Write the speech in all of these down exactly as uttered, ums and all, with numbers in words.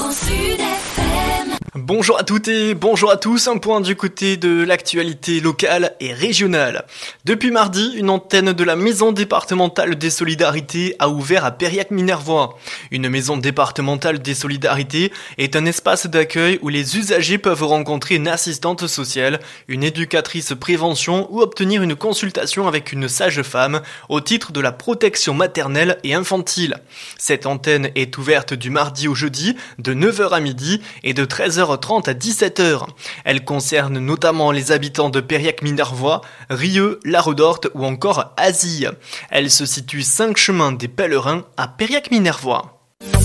Bonjour à toutes et bonjour à tous, un point du côté de l'actualité locale et régionale. Depuis mardi, une antenne de la Maison départementale des solidarités a ouvert à Périac-Minervois. Une maison départementale des solidarités est un espace d'accueil où les usagers peuvent rencontrer une assistante sociale, une éducatrice prévention ou obtenir une consultation avec une sage-femme au titre de la protection maternelle et infantile. Cette antenne est ouverte du mardi au jeudi de neuf heures à midi et de treize heures trente à dix-sept heures. Elle concerne notamment les habitants de Périac-Minervois, Rieux, La Redorte ou encore Azille. Elle se situe cinq chemins des Pèlerins à Périac-Minervois.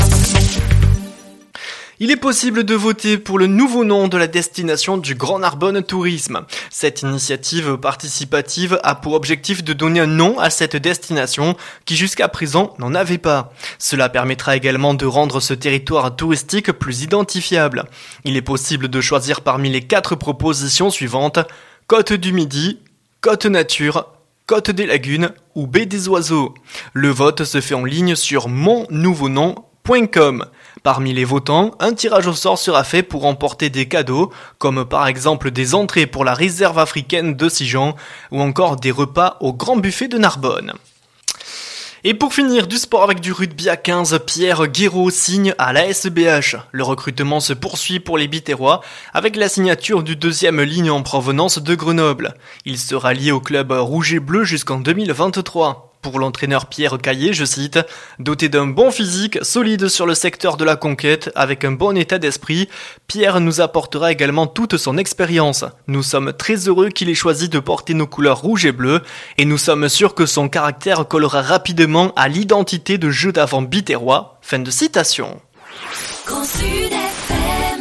Il est possible de voter pour le nouveau nom de la destination du Grand Narbonne Tourisme. Cette initiative participative a pour objectif de donner un nom à cette destination qui jusqu'à présent n'en avait pas. Cela permettra également de rendre ce territoire touristique plus identifiable. Il est possible de choisir parmi les quatre propositions suivantes: Côte du Midi, Côte Nature, Côte des Lagunes ou Baie des Oiseaux. Le vote se fait en ligne sur mon nouveau nom point com. Parmi les votants, un tirage au sort sera fait pour remporter des cadeaux, comme par exemple des entrées pour la réserve africaine de Sijan, ou encore des repas au Grand Buffet de Narbonne. Et pour finir, du sport avec du rugby à quinze, Pierre Guéraud signe à l'A S B H. Le recrutement se poursuit pour les Biterrois avec la signature du deuxième ligne en provenance de Grenoble. Il sera lié au club rouge et bleu jusqu'en deux mille vingt-trois. Pour l'entraîneur Pierre Caillé, je cite, « Doté d'un bon physique, solide sur le secteur de la conquête, avec un bon état d'esprit, Pierre nous apportera également toute son expérience. Nous sommes très heureux qu'il ait choisi de porter nos couleurs rouge et bleu, et nous sommes sûrs que son caractère collera rapidement à l'identité de jeu d'avant biterrois. » Fin de citation. Grand Sud.